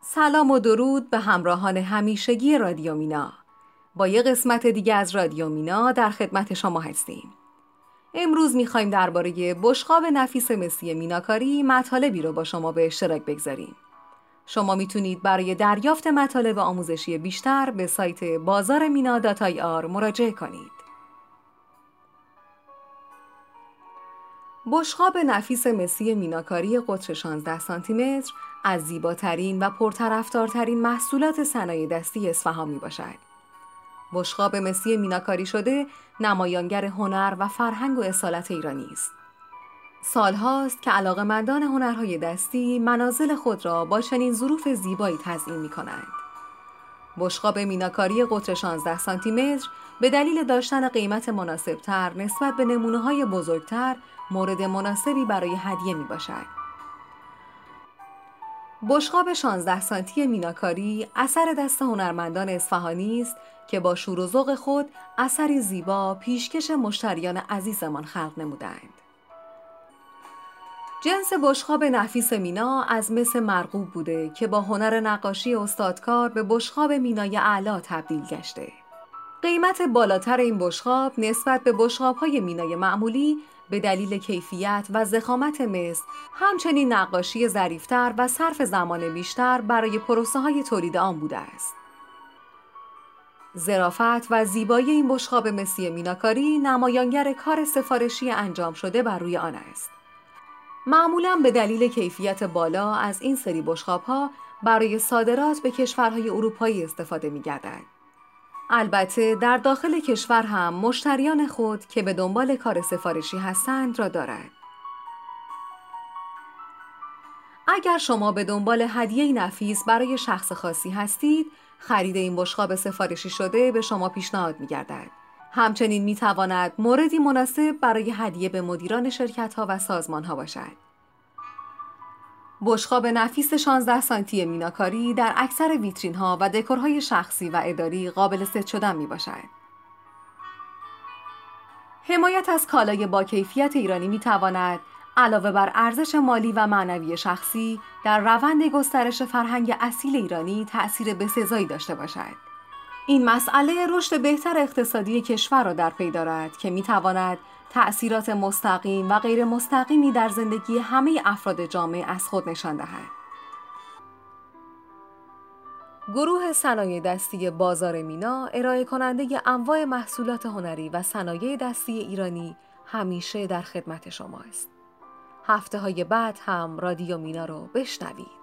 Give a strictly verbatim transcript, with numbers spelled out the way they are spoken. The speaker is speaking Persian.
سلام و درود به همراهان همیشگی رادیو مینا. با یه قسمت دیگه از رادیو مینا در خدمت شما هستیم. امروز میخوایم درباره بشقاب نفیس مسی میناکاری مطالبی رو با شما به اشتراک بگذاریم. شما میتونید برای دریافت مطالب آموزشی بیشتر به سایت بازار مینا دات آی آر مراجعه کنید. بشقاب نفیس مسی میناکاری قطر شانزده سانتی متر از زیباترین و پرطرفدارترین محصولات صنایع دستی اصفهان می باشد. بشقاب مسی میناکاری شده نمایانگر هنر و فرهنگ و اصالت ایرانی است. سالهاست که علاقه‌مندان هنرهای دستی منازل خود را با چنین ظروف زیبایی تزیین می کنند. بشقاب میناکاری قطر شانزده سانتی متر به دلیل داشتن قیمت مناسبتر نسبت به نمونه‌های بزرگتر مورد مناسبی برای هدیه می باشد. بشقاب شانزده سانتی میناکاری اثر دست هنرمندان اصفهانی است که با شور و ذوق خود اثری زیبا پیشکش مشتریان عزیزمان خلق نمودند. جنس بشقاب نفیس مینا از مس مرغوب بوده که با هنر نقاشی استادکار به بشقاب مینای اعلی تبدیل گشته. قیمت بالاتر این بشقاب نسبت به بشقاب‌های مینای معمولی به دلیل کیفیت و ضخامت مس، همچنین نقاشی ظریف‌تر و صرف زمان بیشتر برای پروسه‌های تولید آن بوده است. ظرافت و زیبایی این بشقاب مسی میناکاری نمایانگر کار سفارشی انجام شده بر روی آن است. معمولاً به دلیل کیفیت بالا از این سری بشقاب‌ها برای صادرات به کشورهای اروپایی استفاده می‌گردد. البته در داخل کشور هم مشتریان خود که به دنبال کار سفارشی هستند را دارد. اگر شما به دنبال هدیه نفیس برای شخص خاصی هستید، خرید این بشقاب سفارشی شده به شما پیشنهاد می‌گردد. همچنین می‌تواند موردی مناسب برای هدیه به مدیران شرکت‌ها و سازمان‌ها باشد. بشقاب نفیس شانزده سانتی میناکاری در اکثر ویترین‌ها و دکورهای شخصی و اداری قابل ست شدن می‌باشد. حمایت از کالای با کیفیت ایرانی می‌تواند علاوه بر ارزش مالی و معنوی شخصی در روند گسترش فرهنگ اصیل ایرانی تأثیر بسزایی داشته باشد. این مسئله رشد بهتر اقتصادی کشور را در پی دارد که می‌تواند تأثیرات مستقیم و غیر مستقیمی در زندگی همه افراد جامعه از خود نشان دهد. گروه صنایع دستی بازار مینا ارائه کننده انواع محصولات هنری و صنایع دستی ایرانی همیشه در خدمت شماست. هفته‌های بعد هم رادیو مینا رو بشنوید.